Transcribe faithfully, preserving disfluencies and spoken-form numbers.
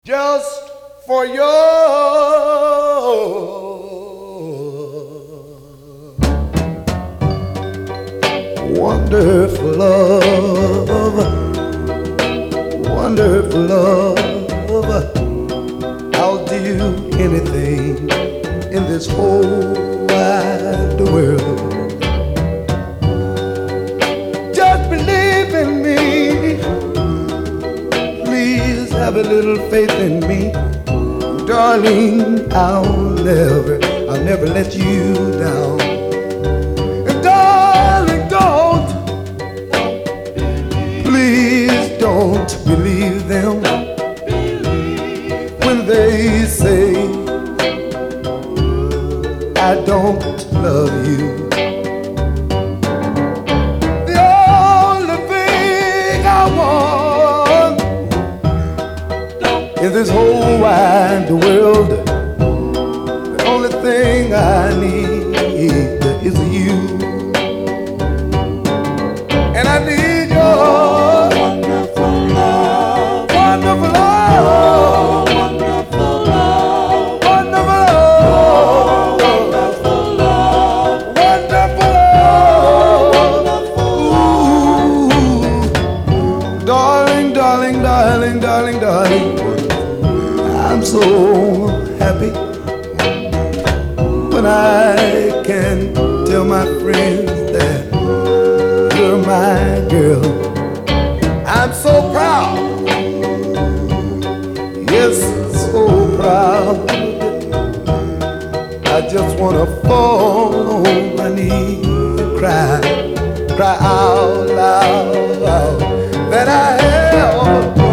just for your wonderful love, wonderful love. I'll do anything in this whole wide world. Just believe in me, please have a little faith in me, darling. I'll never, I'll never let you down. And darling, don't, please don't believe them when they say I don't love you. The only thing I want in this whole wide world, the only thing I need is you. And I need your wonderful love, wonderful love, wonderful love, wonderful love, wonderful love, wonderful love. Ooh, darling, darling, darling, darling, darling, I'm so happy when I can tell my friends that you're my girl. I'm so proud, yes, so proud. I just wanna fall on my knees and cry, cry out loud that I have